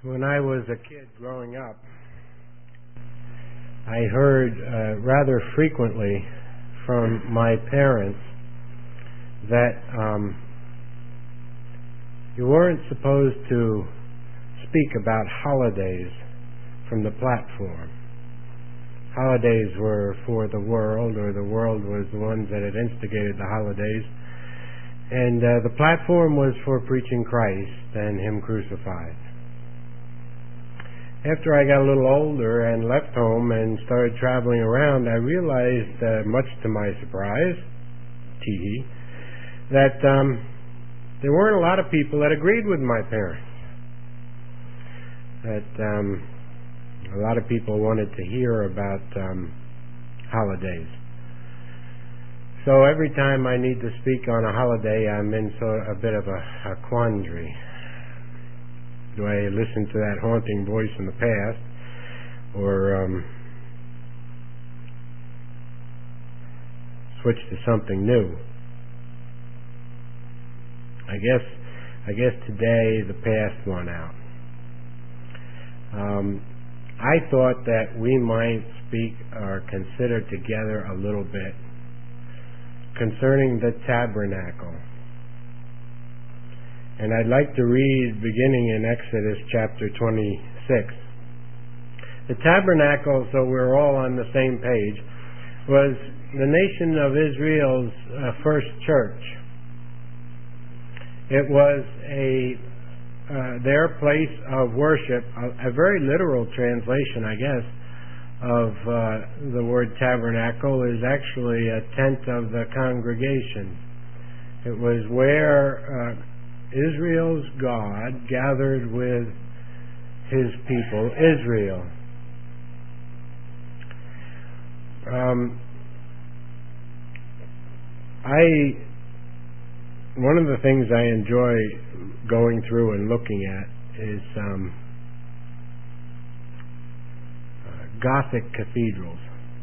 When I was a kid growing up, I heard rather frequently from my parents that you weren't supposed to speak about holidays from the platform. Holidays were for the world, or the world was the ones that had instigated the holidays. And the platform was for preaching Christ and Him crucified. After I got a little older and left home and started traveling around, I realized, much to my surprise, that there weren't a lot of people that agreed with my parents. That a lot of people wanted to hear about holidays. So every time I need to speak on a holiday, I'm in a bit of a quandary. Do I listen to that haunting voice in the past, or switch to something new? I guess today the past won out. I thought that we might speak or consider together a little bit concerning the tabernacle. And I'd like to read beginning in Exodus chapter 26. The tabernacle, so we're all on the same page, was the nation of Israel's first church. It was their place of worship, a very literal translation, I guess, of the word tabernacle is actually a tent of the congregation. It was where Israel's God gathered with His people, Israel. One of the things I enjoy going through and looking at is Gothic cathedrals.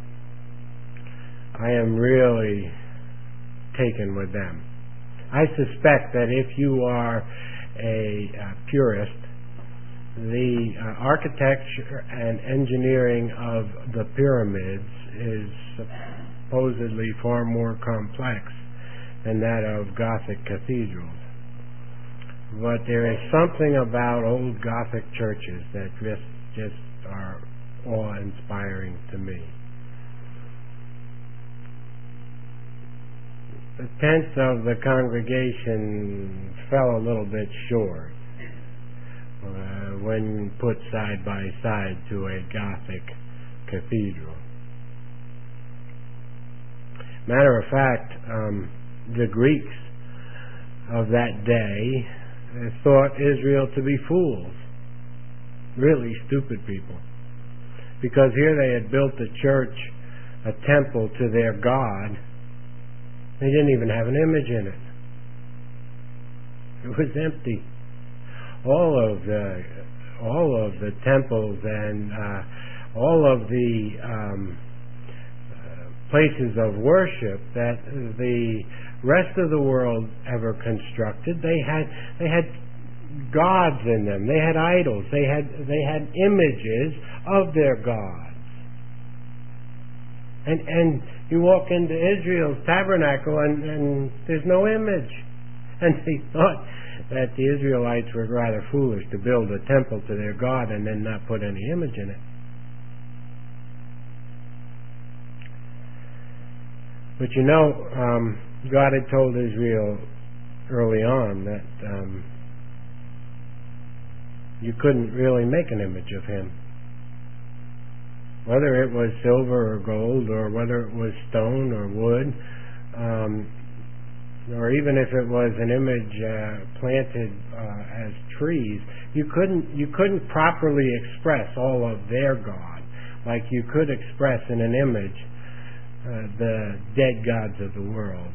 I am really taken with them. I suspect that if you are a purist, the architecture and engineering of the pyramids is supposedly far more complex than that of Gothic cathedrals. But there is something about old Gothic churches that just are awe-inspiring to me. The tents of the congregation fell a little bit short when put side by side to a Gothic cathedral. Matter of fact, the Greeks of that day thought Israel to be fools, really stupid people, because here they had built a church, a temple to their God. They didn't even have an image in it. It was empty. All of the temples and all of the places of worship that the rest of the world ever constructed, they had gods in them. They had idols. They had images of their gods. And you walk into Israel's tabernacle and there's no image. And they thought that the Israelites were rather foolish to build a temple to their God and then not put any image in it. But you know, God had told Israel early on that you couldn't really make an image of Him. Whether it was silver or gold, or whether it was stone or wood, or even if it was an image planted as trees, you couldn't properly express all of their God like you could express in an image the dead gods of the world.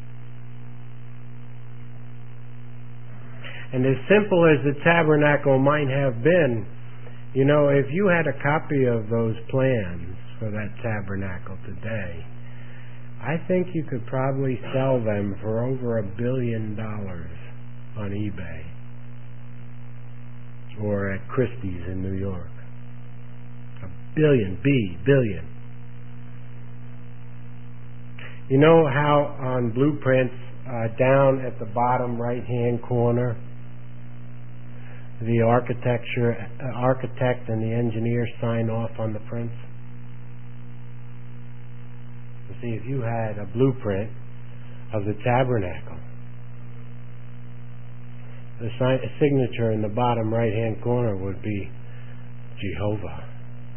And as simple as the tabernacle might have been, you know, if you had a copy of those plans for that tabernacle today, I think you could probably sell them for over $1 billion on eBay, or at Christie's in New York. Billion. You know how on blueprints, down at the bottom right-hand corner, the architect and the engineer sign off on the prints? You see, if you had a blueprint of the tabernacle, the signature in the bottom right-hand corner would be Jehovah.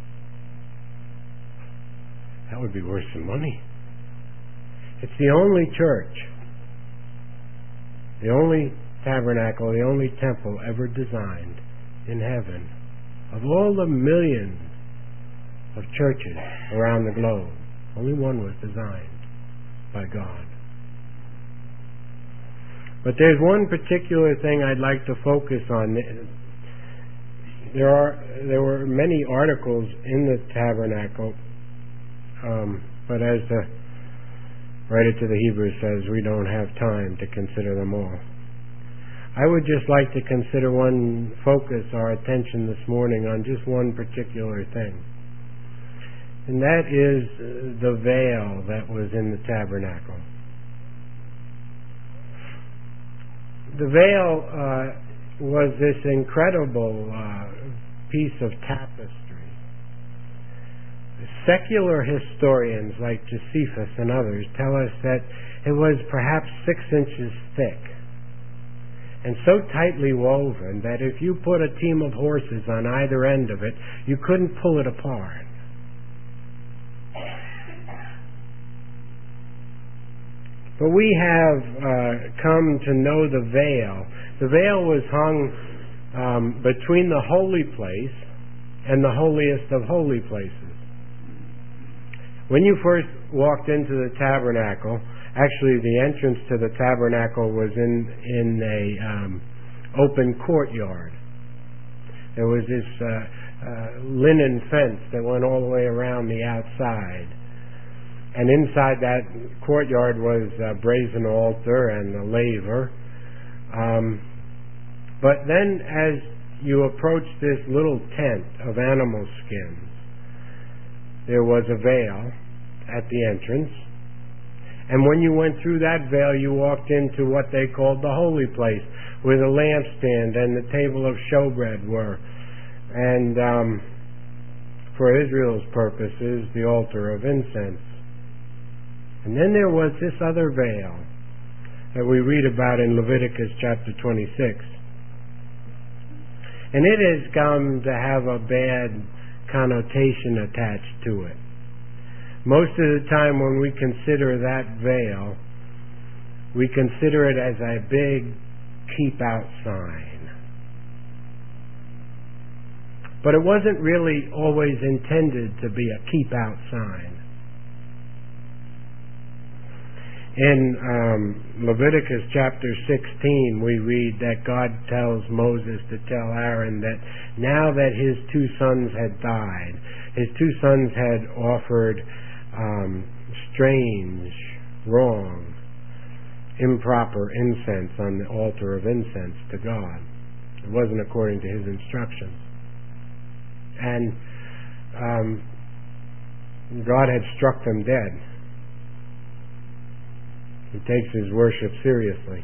That would be worth some money. It's the only church, the only tabernacle, the only temple ever designed in heaven. Of all the millions of churches around the globe, only one was designed by God. But there's one particular thing I'd like to focus on. There were many articles in the tabernacle, but as the writer to the Hebrews says, we don't have time to consider them all. I would just like to focus our attention this morning on just one particular thing. And that is the veil that was in the tabernacle. The veil was this incredible piece of tapestry. Secular historians like Josephus and others tell us that it was perhaps 6 inches thick and so tightly woven that if you put a team of horses on either end of it, you couldn't pull it apart. But we have come to know the veil. The veil was hung between the holy place and the holiest of holy places. When you first walked into the tabernacle, actually the entrance to the tabernacle was in a open courtyard. There was this linen fence that went all the way around the outside. And inside that courtyard was a brazen altar and a laver. But then as you approached this little tent of animal skins, there was a veil at the entrance. And when you went through that veil, you walked into what they called the holy place, where the lampstand and the table of showbread were. And for Israel's purposes, the altar of incense. And then there was this other veil that we read about in Leviticus chapter 26. And it has come to have a bad connotation attached to it. Most of the time when we consider that veil, we consider it as a big keep out sign. But it wasn't really always intended to be a keep out sign. In Leviticus chapter 16, we read that God tells Moses to tell Aaron that now that his 2 sons had died, his 2 sons had offered strange, wrong, improper incense on the altar of incense to God. It wasn't according to his instructions. And God had struck them dead. He takes his worship seriously.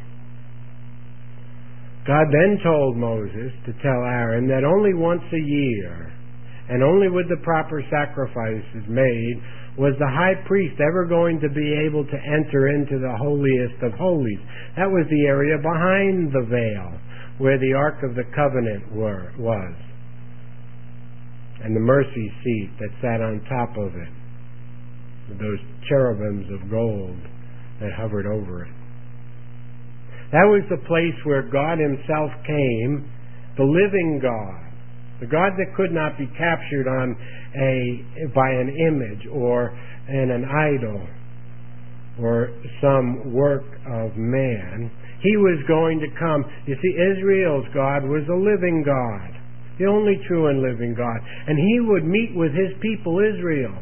God then told Moses to tell Aaron that only once a year, and only with the proper sacrifices made, was the high priest ever going to be able to enter into the holiest of holies. That was the area behind the veil, where the Ark of the Covenant was, and the mercy seat that sat on top of it, with those cherubims of gold that hovered over it. That was the place where God himself came, the living God, the God that could not be captured by an image or in an idol or some work of man. He was going to come. You see, Israel's God was a living God, the only true and living God. And he would meet with his people Israel.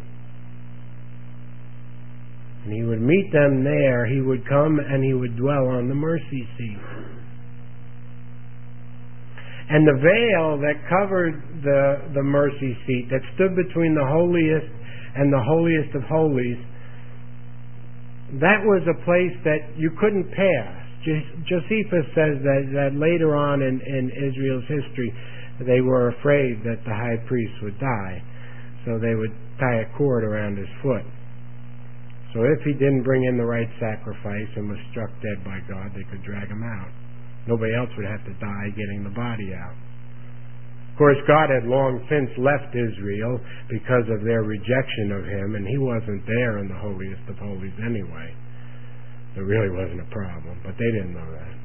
And he would meet them there. He would come and he would dwell on the mercy seat. And the veil that covered the mercy seat, that stood between the holiest and the holiest of holies, that was a place that you couldn't pass. Josephus says that later on in Israel's history, they were afraid that the high priest would die, so they would tie a cord around his foot. So if he didn't bring in the right sacrifice and was struck dead by God, they could drag him out. Nobody else would have to die getting the body out. Of course, God had long since left Israel because of their rejection of Him, and He wasn't there in the holiest of holies anyway. There really wasn't a problem, but they didn't know that.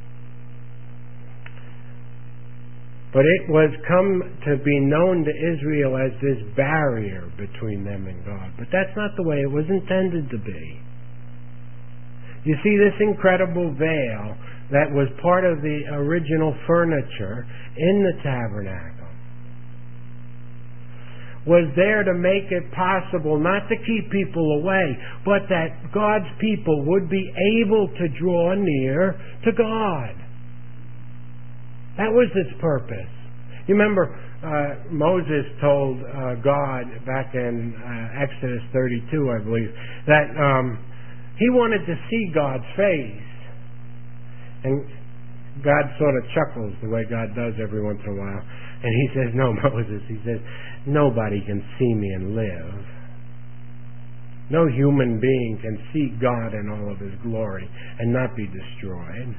But it was come to be known to Israel as this barrier between them and God. But that's not the way it was intended to be. You see, this incredible veil that was part of the original furniture in the tabernacle was there to make it possible not to keep people away, but that God's people would be able to draw near to God. That was its purpose. You remember Moses told God back in Exodus 32, I believe, that he wanted to see God's face. And God sort of chuckles the way God does every once in a while. And He says, no, Moses, He says, nobody can see me and live. No human being can see God in all of His glory and not be destroyed.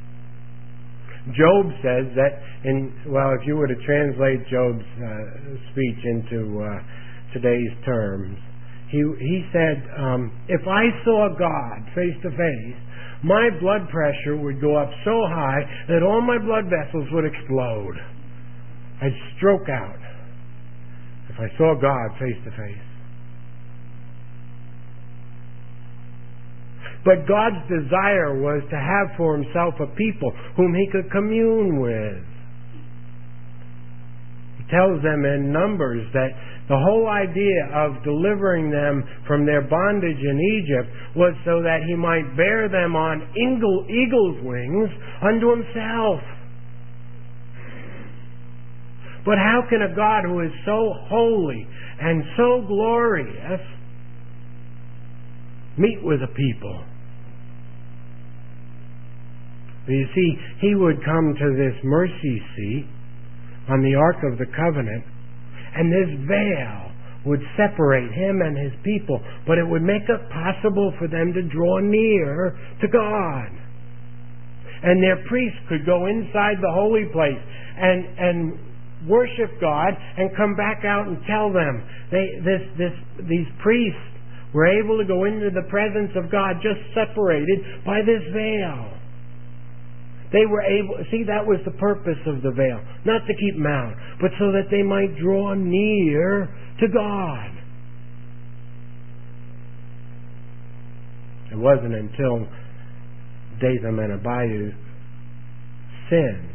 Job says that, if you were to translate Job's speech into today's terms, he said, if I saw God face to face, my blood pressure would go up so high that all my blood vessels would explode. I'd stroke out if I saw God face to face. But God's desire was to have for Himself a people whom He could commune with. He tells them in Numbers that the whole idea of delivering them from their bondage in Egypt was so that He might bear them on eagle's wings unto Himself. But how can a God who is so holy and so glorious meet with a people? You see, He would come to this mercy seat on the Ark of the Covenant, and this veil would separate Him and His people, but it would make it possible for them to draw near to God. And their priests could go inside the holy place and worship God and come back out and tell them. These priests were able to go into the presence of God just separated by this veil. They were able, that was the purpose of the veil. Not to keep them out, but so that they might draw near to God. It wasn't until Dathan and Abihu sinned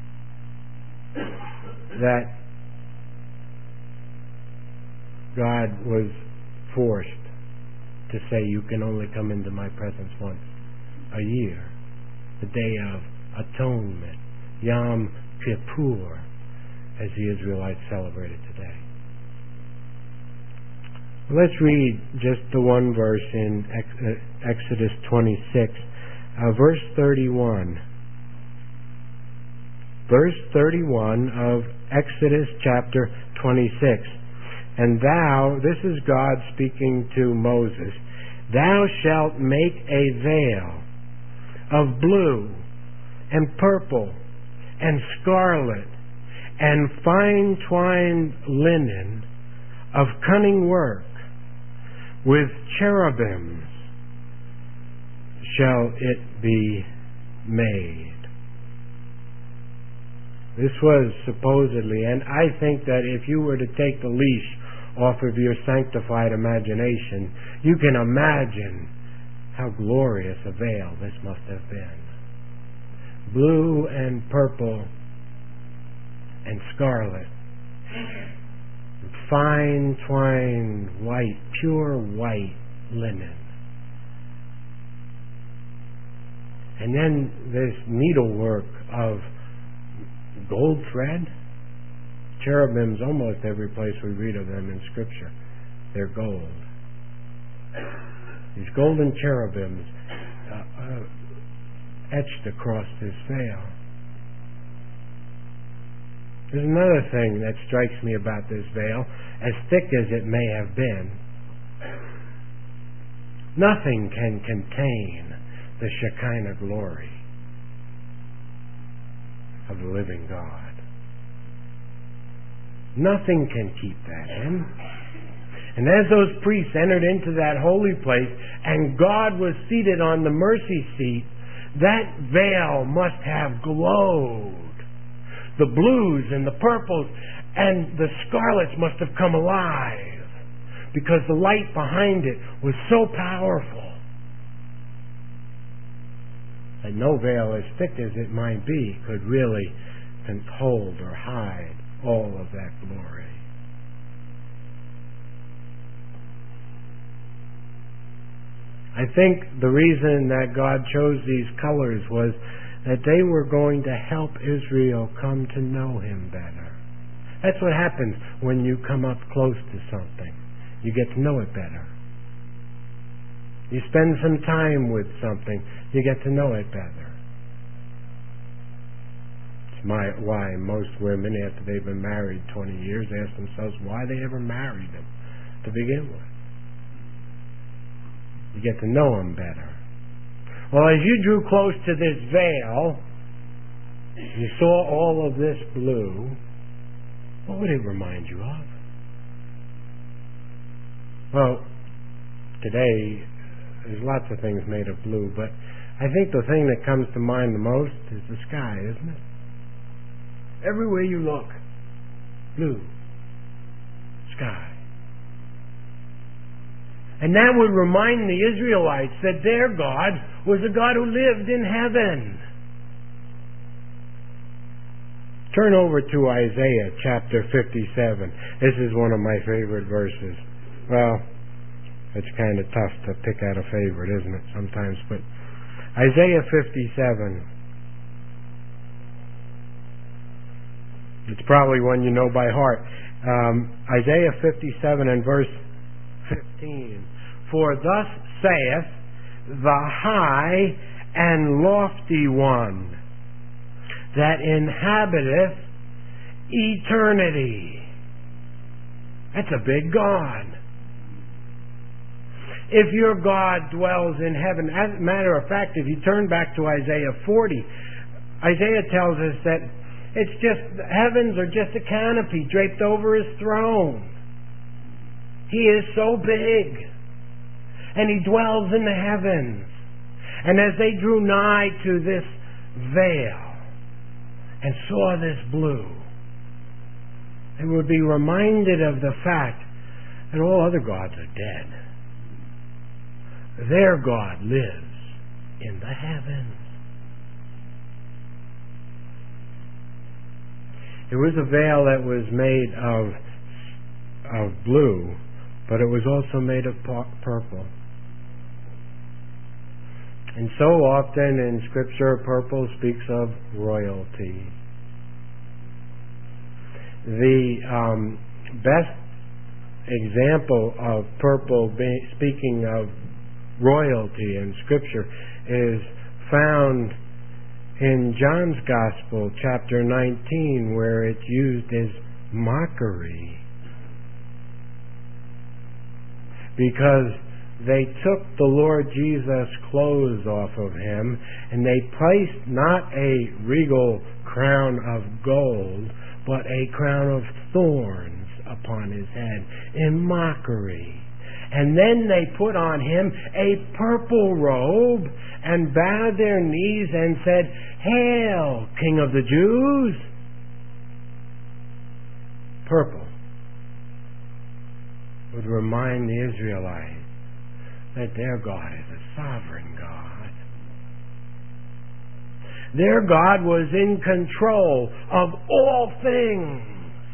that God was forced to say, you can only come into my presence once a year. The Day of Atonement, Yom Kippur, as the Israelites celebrated today. Let's read just the one verse in Exodus 26, verse 31. Verse 31 of Exodus chapter 26. And thou, this is God speaking to Moses, thou shalt make a veil of blue and purple and scarlet and fine twined linen of cunning work, with cherubims shall it be made. This was supposedly, and I think that if you were to take the leash off of your sanctified imagination, you can imagine how glorious a veil this must have been. Blue and purple and scarlet, fine twined white, pure white linen. And then this needlework of gold thread. Cherubims, almost every place we read of them in Scripture, they're gold. These golden cherubims etched across this veil. There's another thing that strikes me about this veil. As thick as it may have been, nothing can contain the Shekinah glory of the living God. Nothing can keep that in. And as those priests entered into that holy place and God was seated on the mercy seat, that veil must have glowed. The blues and the purples and the scarlets must have come alive because the light behind it was so powerful that no veil, as thick as it might be, could really hold or hide all of that glory. I think the reason that God chose these colors was that they were going to help Israel come to know Him better. That's what happens when you come up close to something. You get to know it better. You spend some time with something, you get to know it better. It's why most women, after they've been married 20 years, ask themselves why they ever married them to begin with. You get to know Him better. Well, as you drew close to this veil, you saw all of this blue. What would it remind you of? Well, today, there's lots of things made of blue, but I think the thing that comes to mind the most is the sky, isn't it? Everywhere you look, blue, sky. And that would remind the Israelites that their God was a God who lived in heaven. Turn over to Isaiah chapter 57. This is one of my favorite verses. Well, it's kind of tough to pick out a favorite, isn't it, sometimes? But Isaiah 57. It's probably one you know by heart. Isaiah 57 and verse 15. For thus saith the high and lofty one that inhabiteth eternity. That's a big God. If your God dwells in heaven, as a matter of fact, if you turn back to Isaiah 40, Isaiah tells us that it's just, heavens are just a canopy draped over His throne. He is so big. And He dwells in the heavens. And as they drew nigh to this veil and saw this blue, they would be reminded of the fact that all other gods are dead. Their God lives in the heavens. It was a veil that was made of blue, but it was also made of purple. And so often in Scripture, purple speaks of royalty. The best example of purple speaking of royalty in Scripture is found in John's Gospel, chapter 19, where it's used as mockery. Because they took the Lord Jesus' clothes off of Him, and they placed not a regal crown of gold, but a crown of thorns upon His head in mockery. And then they put on Him a purple robe and bowed their knees and said, Hail, King of the Jews! Purple would remind the Israelites that their God is a sovereign God. Their God was in control of all things.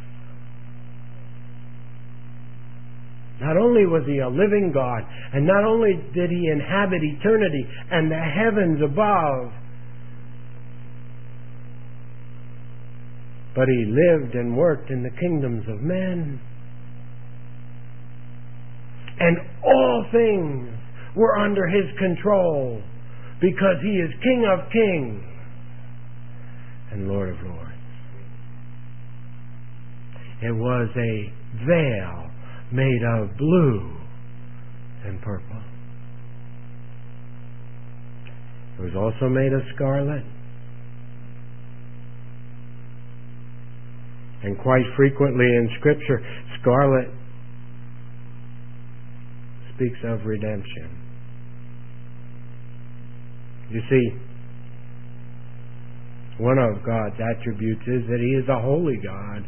Not only was He a living God, and not only did He inhabit eternity and the heavens above, but he lived and worked in the kingdoms of men. And all things were under his control, because he is King of kings and Lord of lords. It was a veil made of blue and purple. It was also made of scarlet. And quite frequently in Scripture, scarlet speaks of redemption. You see, one of God's attributes is that he is a holy God.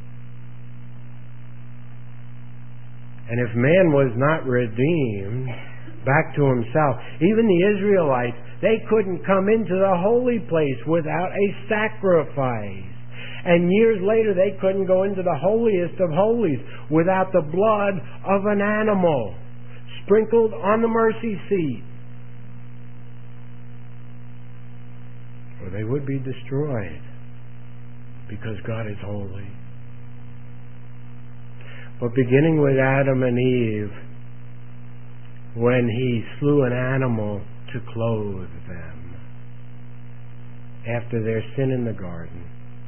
And if man was not redeemed back to himself, even the Israelites, they couldn't come into the holy place without a sacrifice. And years later, they couldn't go into the holiest of holies without the blood of an animal sprinkled on the mercy seat, or they would be destroyed, because God is holy. But beginning with Adam and Eve, when he slew an animal to clothe them after their sin in the garden,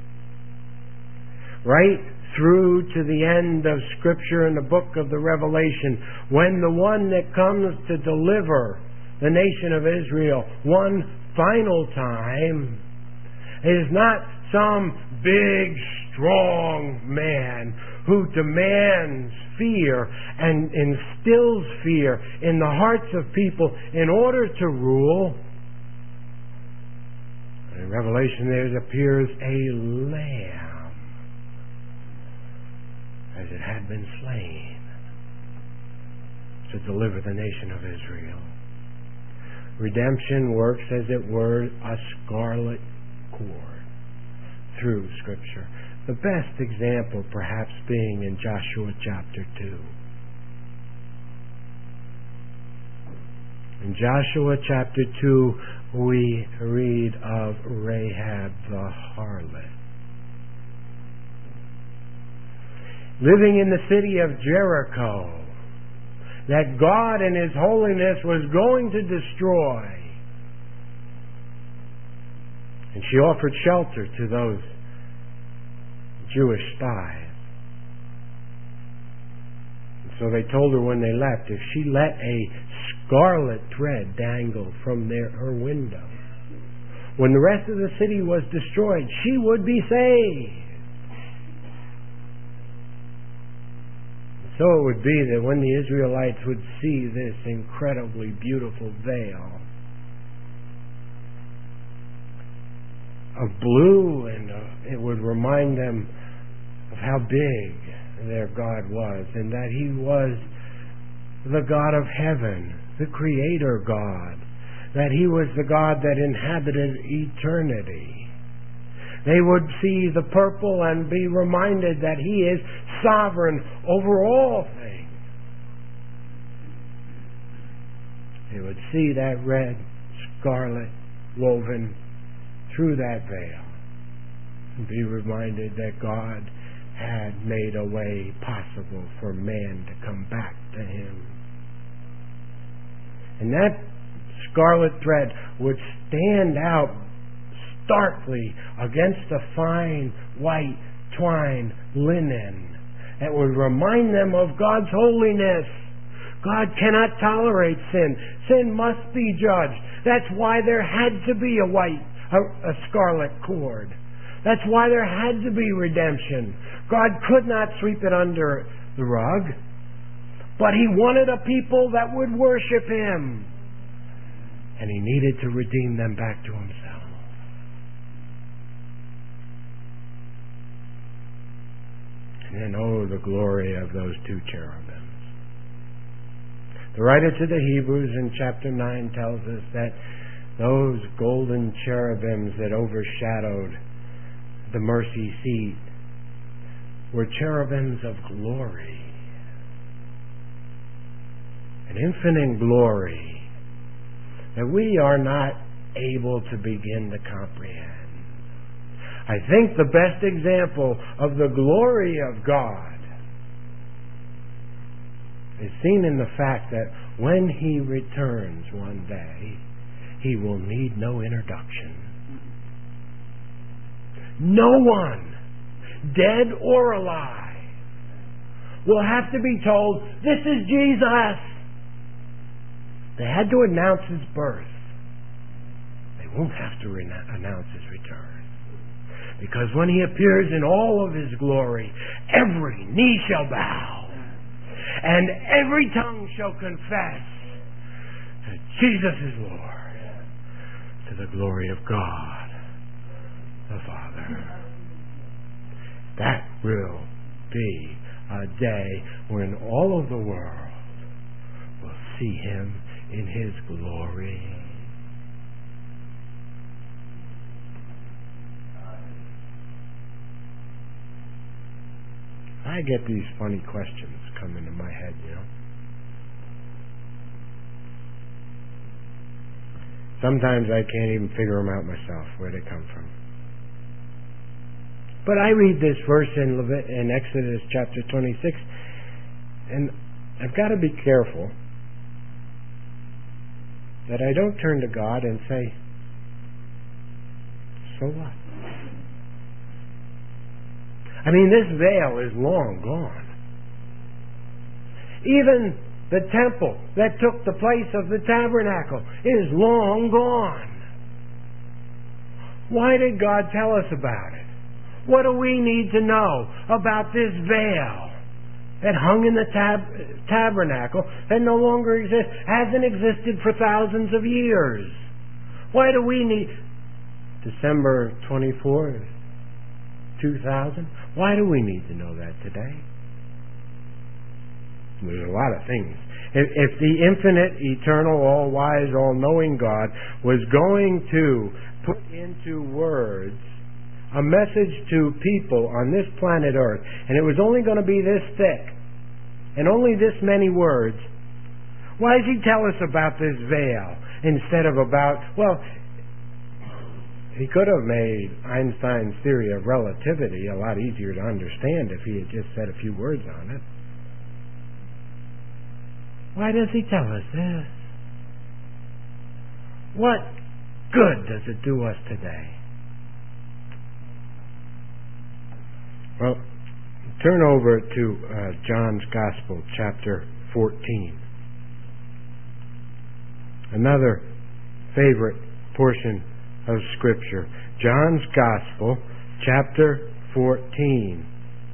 right through to the end of Scripture in the book of the Revelation, when the one that comes to deliver the nation of Israel one final time is not some big, strong man who demands fear and instills fear in the hearts of people in order to rule. In Revelation there appears a lamb, as it had been slain, to deliver the nation of Israel. Redemption works, as it were, a scarlet cord through Scripture. The best example perhaps being in Joshua chapter 2. In Joshua chapter 2 we read of Rahab the harlot, living in the city of Jericho, that God in His holiness was going to destroy. And she offered shelter to those Jewish spies. And so they told her when they left, if she let a scarlet thread dangle from her window, when the rest of the city was destroyed, she would be saved. So it would be that when the Israelites would see this incredibly beautiful veil of blue, and it would remind them of how big their God was, and that He was the God of heaven, the Creator God, that He was the God that inhabited eternity. They would see the purple and be reminded that He is sovereign over all things. They would see that red scarlet woven through that veil and be reminded that God had made a way possible for man to come back to Him. And that scarlet thread would stand out starkly against the fine white twine linen that would remind them of God's holiness. God cannot tolerate sin. Sin must be judged. That's why there had to be a scarlet cord. That's why there had to be redemption. God could not sweep it under the rug, but He wanted a people that would worship Him, and He needed to redeem them back to Himself. And then, oh, the glory of those two cherubims. The writer to the Hebrews in chapter 9 tells us that those golden cherubims that overshadowed the mercy seat were cherubims of glory. An infinite glory that we are not able to begin to comprehend. I think the best example of the glory of God is seen in the fact that when He returns one day, He will need no introduction. No one, dead or alive, will have to be told, "This is Jesus." They had to announce His birth. They won't have to announce His return. Because when He appears in all of His glory, every knee shall bow, and every tongue shall confess that Jesus is Lord, to the glory of God the Father. That will be a day when all of the world will see Him in His glory. I get these funny questions come into my head, Sometimes I can't even figure them out myself, where they come from. But I read this verse in Exodus chapter 26, and I've got to be careful that I don't turn to God and say, "So what?" I mean, this veil is long gone. Even the temple that took the place of the tabernacle is long gone. Why did God tell us about it? What do we need to know about this veil that hung in the tabernacle that no longer exists, hasn't existed for thousands of years? Why do we need... December 24th, 2000? Why do we need to know that today? There's a lot of things. If the infinite, eternal, all-wise, all-knowing God was going to put into words a message to people on this planet Earth, and it was only going to be this thick, and only this many words, why does He tell us about this veil instead of about, He could have made Einstein's theory of relativity a lot easier to understand if He had just said a few words on it. Why does He tell us this? What good does it do us today? Well, turn over to John's Gospel, chapter 14. Another favorite portion of Scripture. John's Gospel, chapter 14.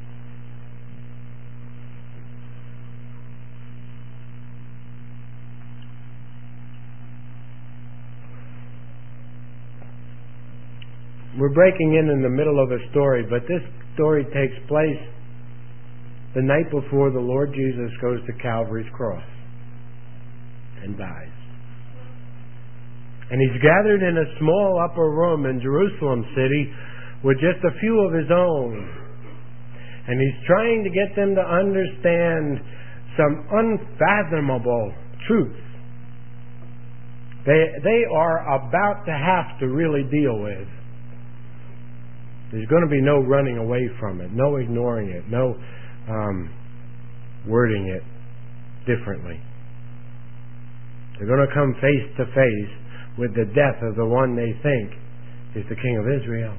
We're breaking in the middle of a story, but this story takes place the night before the Lord Jesus goes to Calvary's cross and dies. And He's gathered in a small upper room in Jerusalem city with just a few of His own. And He's trying to get them to understand some unfathomable truths they are about to have to really deal with. There's going to be no running away from it, no ignoring it, no wording it differently. They're going to come face to face with the death of the one they think is the King of Israel.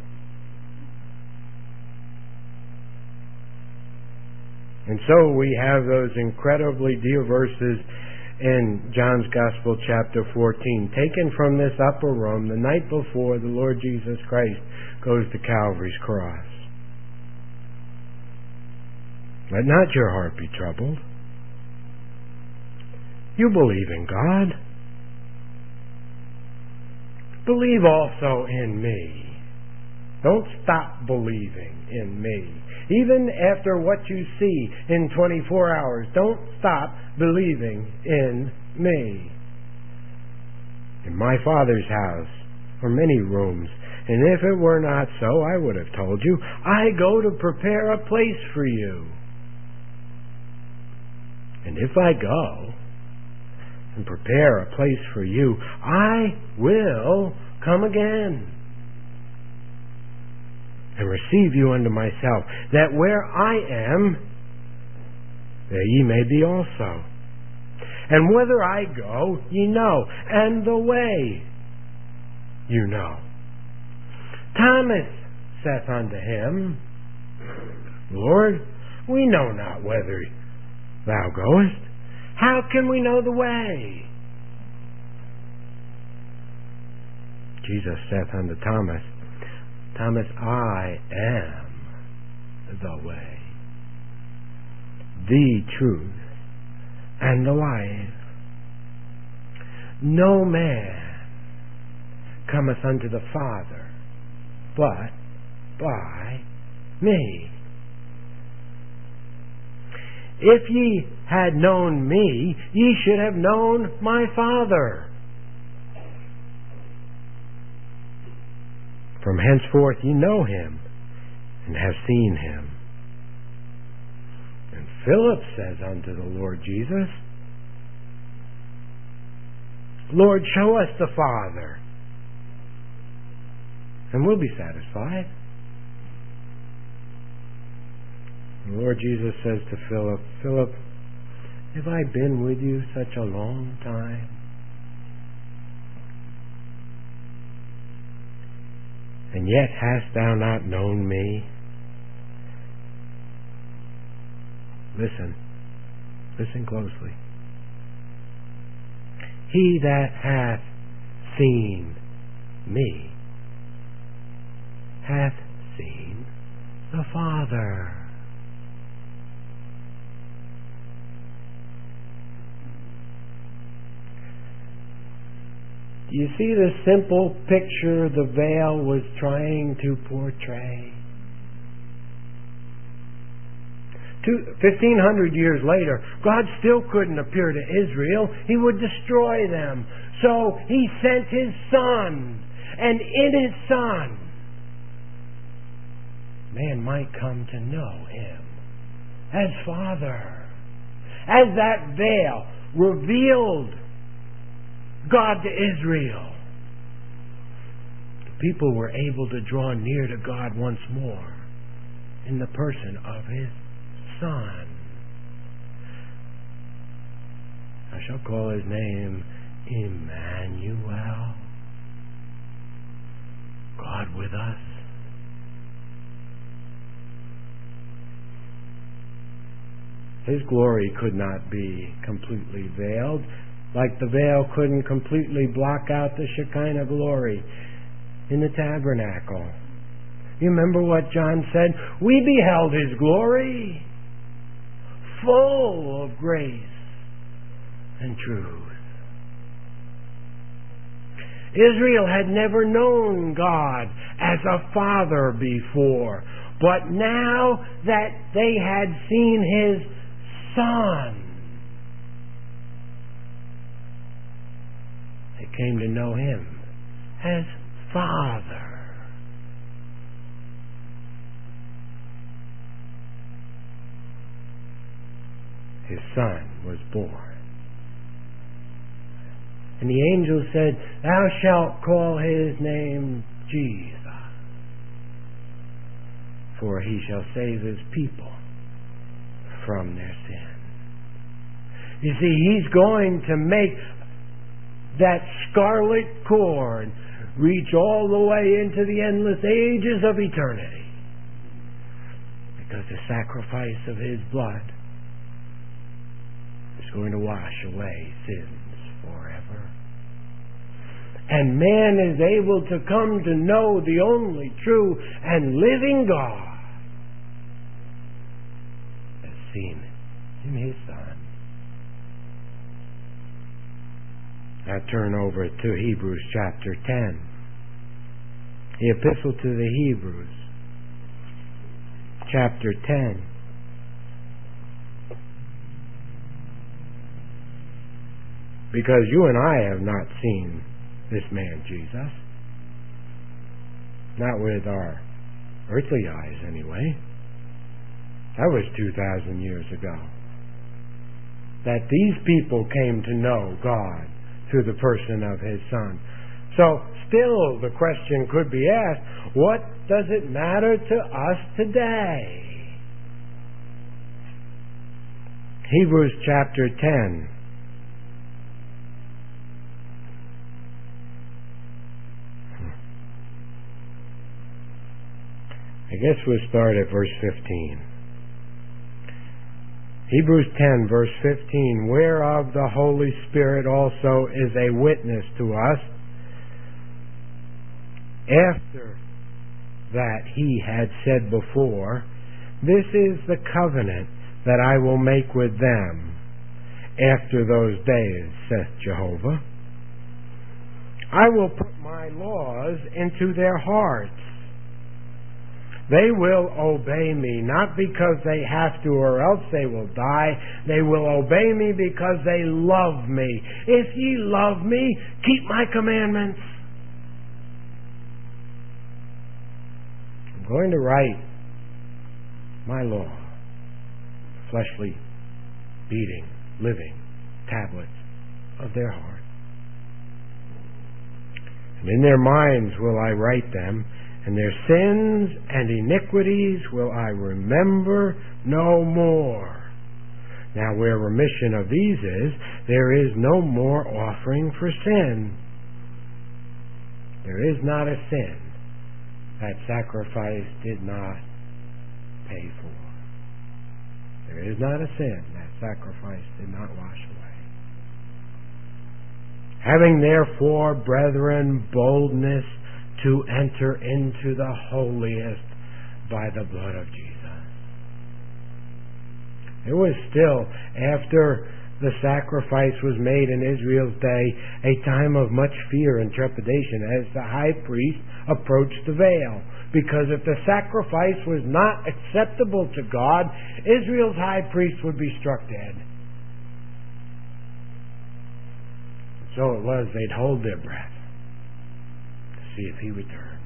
And so we have those incredibly dear verses in John's Gospel chapter 14, taken from this upper room the night before the Lord Jesus Christ goes to Calvary's cross. Let not your heart be troubled. You believe in God. Believe also in me. Don't stop believing in me. Even after what you see in 24 hours, don't stop believing in me. In my Father's house are many rooms, and if it were not so, I would have told you, I go to prepare a place for you. And if I go and prepare a place for you, I will come again and receive you unto myself, that where I am, there ye may be also. And whither I go, ye know, and the way you know. Thomas saith unto him, Lord, we know not whither thou goest. How can we know the way? Jesus saith unto Thomas, Thomas, I am the way, the truth, and the life. No man cometh unto the Father but by me. If ye had known me, ye should have known my Father. From henceforth ye know him, and have seen him. And Philip says unto the Lord Jesus, Lord, show us the Father, and we'll be satisfied. The Lord Jesus says to Philip, Philip, have I been with you such a long time? And yet hast thou not known me? Listen closely. He that hath seen me hath seen the Father. Do you see the simple picture the veil was trying to portray? 1,500 years later, God still couldn't appear to Israel. He would destroy them. So He sent His Son. And in His Son, man might come to know Him as Father. As that veil revealed God to Israel, the people were able to draw near to God once more in the person of His Son. I shall call His name Emmanuel, God with us. His glory could not be completely veiled, like the veil couldn't completely block out the Shekinah glory in the tabernacle. You remember what John said? We beheld His glory, full of grace and truth. Israel had never known God as a Father before, but now that they had seen His Son, they came to know Him as Father. His Son was born. And the angel said, Thou shalt call His name Jesus, for He shall save His people from their sin. You see, He's going to make that scarlet cord reach all the way into the endless ages of eternity, because the sacrifice of His blood is going to wash away sins forever. And man is able to come to know the only true and living God as seen in His Son. Now turn over to Hebrews chapter 10. The Epistle to the Hebrews, chapter 10. Because you and I have not seen this man Jesus. Not with our earthly eyes, anyway. That was 2,000 years ago. That these people came to know God through the person of His Son. So still the question could be asked, what does it matter to us today? Hebrews chapter 10. I guess we'll start at verse 15. Hebrews 10, verse 15, whereof the Holy Spirit also is a witness to us, after that he had said before, this is the covenant that I will make with them after those days, saith Jehovah. I will put my laws into their hearts. They will obey me, not because they have to or else they will die. They will obey me because they love me. If ye love me, keep my commandments. I'm going to write my law, fleshly, beating, living tablets of their heart. And in their minds will I write them, and their sins and iniquities will I remember no more. Now where remission of these is, there is no more offering for sin. There is not a sin that sacrifice did not pay for. There is not a sin that sacrifice did not wash away. Having therefore, brethren, boldness to enter into the holiest by the blood of Jesus. It was still, after the sacrifice was made in Israel's day, a time of much fear and trepidation as the high priest approached the veil. Because if the sacrifice was not acceptable to God, Israel's high priest would be struck dead. So it was, they'd hold their breath to see if he returned.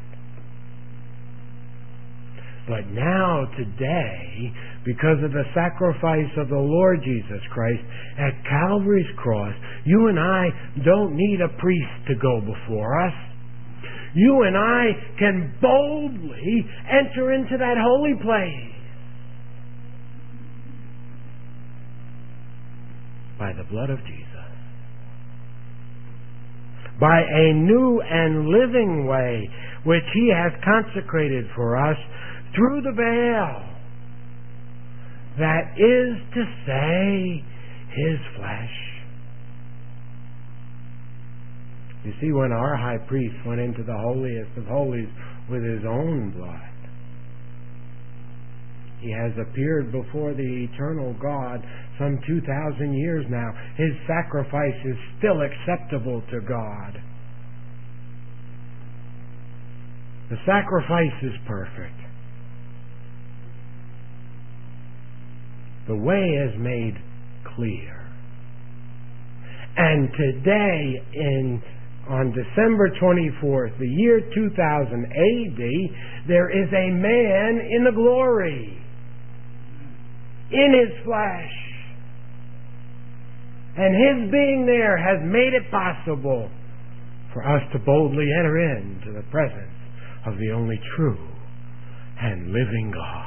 But now, today, because of the sacrifice of the Lord Jesus Christ at Calvary's cross, you and I don't need a priest to go before us. You and I can boldly enter into that holy place by the blood of Jesus. By a new and living way which he has consecrated for us through the veil, that is to say, his flesh. You see, when our high priest went into the holiest of holies with his own blood, he has appeared before the eternal God some 2,000 years now. His sacrifice is still acceptable to God. The sacrifice is perfect. The way is made clear. And today, on December 24th, the year 2000 AD, there is a man in the glory, in his flesh. And his being there has made it possible for us to boldly enter into the presence of the only true and living God.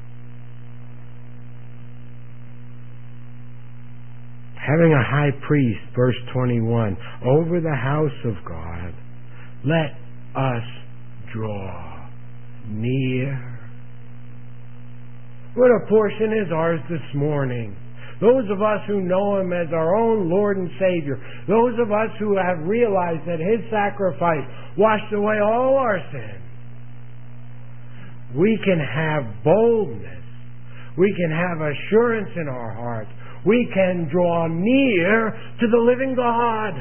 Having a high priest, verse 21, over the house of God, let us draw near. What a portion is ours this morning. Those of us who know him as our own Lord and Savior, those of us who have realized that his sacrifice washed away all our sins, we can have boldness. We can have assurance in our hearts. We can draw near to the living God,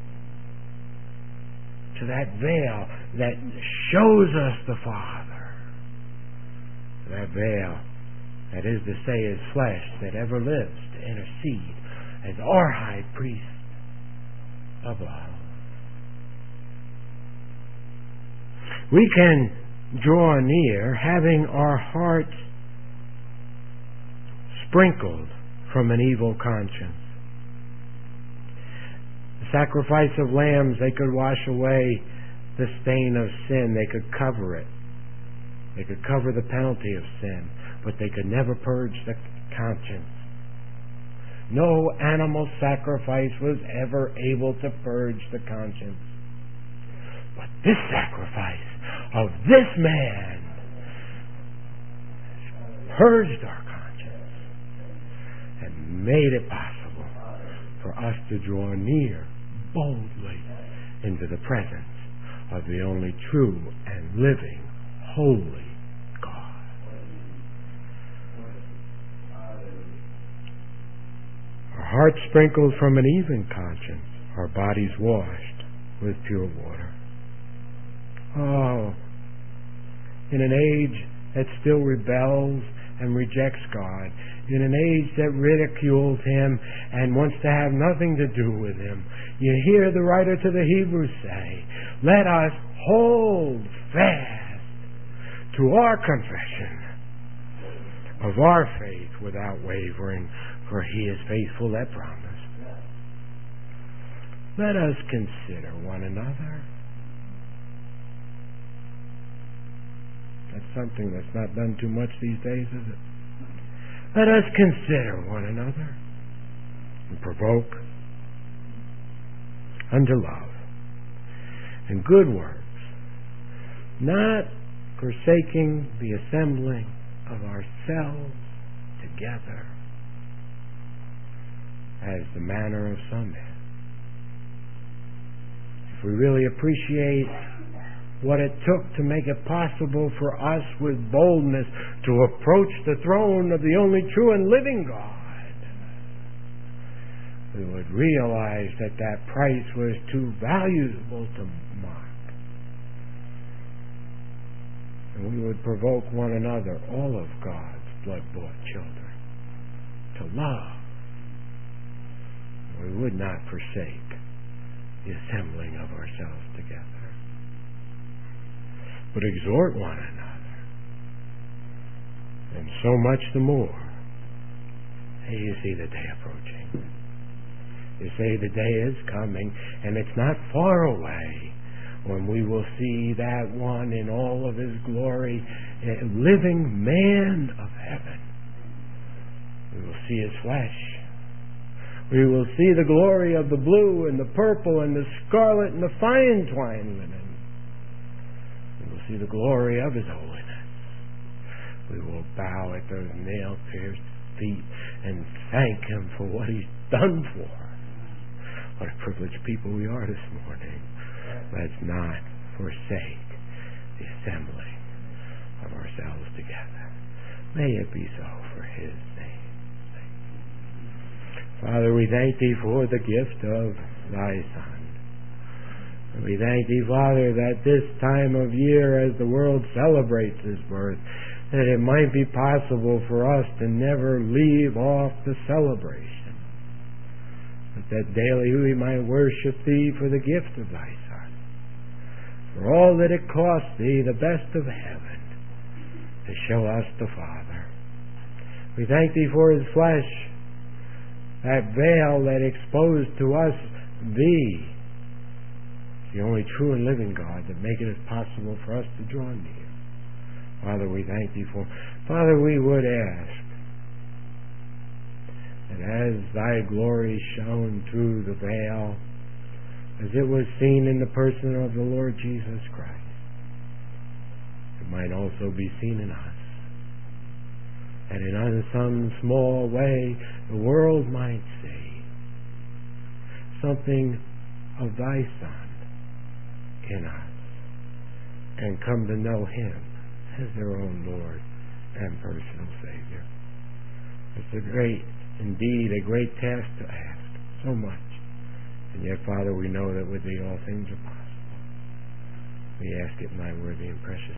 to that veil that shows us the Father, to that veil, that is to say, his flesh that ever lives to intercede as our high priest above. We can draw near having our hearts sprinkled from an evil conscience. The sacrifice of lambs, they could wash away the stain of sin. They could cover it. They could cover the penalty of sin, but they could never purge the conscience. No animal sacrifice was ever able to purge the conscience. But this sacrifice of this man purged our conscience and made it possible for us to draw near boldly into the presence of the only true and living, holy God. Our hearts sprinkled from an even conscience, our bodies washed with pure water. Oh, in an age that still rebels and rejects God, in an age that ridicules Him and wants to have nothing to do with Him, you hear the writer to the Hebrews say, let us hold fast to our confession of our faith without wavering, for He is faithful that promised. Let us consider one another. That's something that's not done too much these days, is it? Let us consider one another and provoke unto love and good works, not forsaking the assembling of ourselves together, as the manner of some is. If we really appreciate what it took to make it possible for us with boldness to approach the throne of the only true and living God, we would realize that that price was too valuable to mock. And we would provoke one another, all of God's blood-bought children, to love. We would not forsake the assembling of ourselves together, but exhort one another, and so much the more. Hey, you see the day approaching. You say the day is coming, and it's not far away when we will see that one in all of His glory, a living man of heaven. We will see His flesh. We will see the glory of the blue and the purple and the scarlet and the fine twine linen. We will see the glory of His holiness. We will bow at those nail-pierced feet and thank Him for what He's done for us. What a privileged people we are this morning. Let's not forsake the assembling of ourselves together. May it be so for His name's sake. Father, we thank Thee for the gift of Thy Son. And we thank Thee, Father, that this time of year, as the world celebrates His birth, that it might be possible for us to never leave off the celebration, but that daily we might worship Thee for the gift of Thy Son, for all that it cost Thee, the best of heaven, to show us the Father. We thank Thee for His flesh, that veil that exposed to us Thee, the only true and living God, that make it possible for us to draw near. Father, we thank Thee for. Father, we would ask that as Thy glory shone through the veil, as it was seen in the person of the Lord Jesus Christ, it might also be seen in us. And in some small way, the world might see something of Thy Son in us and come to know Him as their own Lord and personal Savior. It's indeed a great task to ask, so much. And yet, Father, we know that with Thee all things are possible. We ask it in Thy worthy and precious